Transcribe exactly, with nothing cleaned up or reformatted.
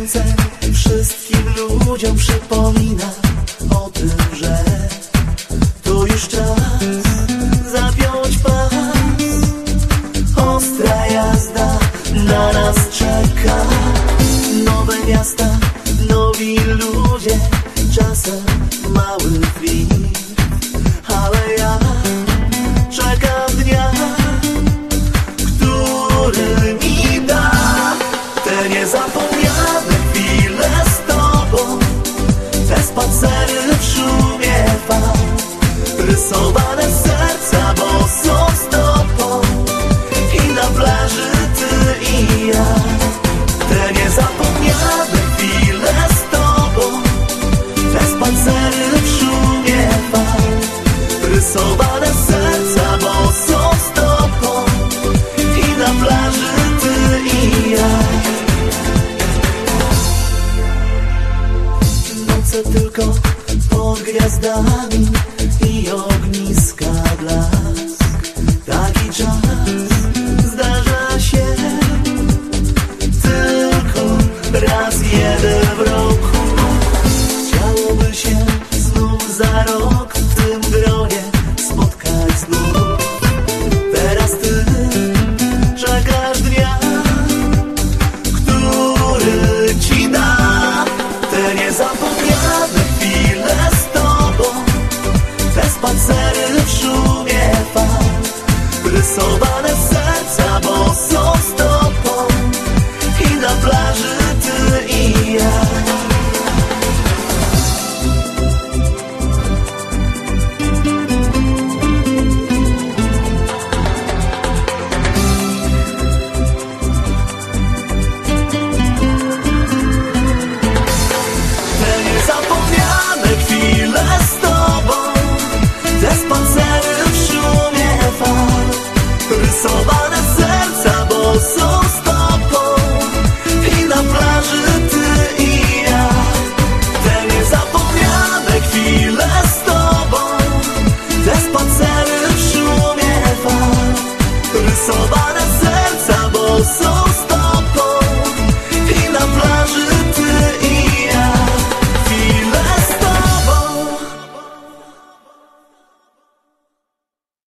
Słońce wszystkim ludziom przypomina o tym, że to już czas zapiąć pas. Ostra jazda na nas czeka. Nowe miasta, nowi ludzie, czasem mały wid. Ale ja czekam dnia, który mi da te niezapomniane chwile z tobą, te spacery w szumie fal, rysowane serca bosą stopą i na plaży ty i ja. Te niezapomniane chwile z tobą, te spacery w szumie fal, rysowane serca bosą stopą i na plaży ty i ja. Noce tylko pod gwiazdami i ogniska blask. Taki czas zdarza się tylko raz jeden w roku. Chciałoby się znów za rok w tym gronie spotkać znów. Teraz ty czekasz dnia, który ci da te niezapomniane chwile z tobą, te spacery w szumie fal, rysowane serca bosą stopą i na plaży ty i ja. Te niezapomniane chwile z tobą, te spacery w szumie fal, rysowane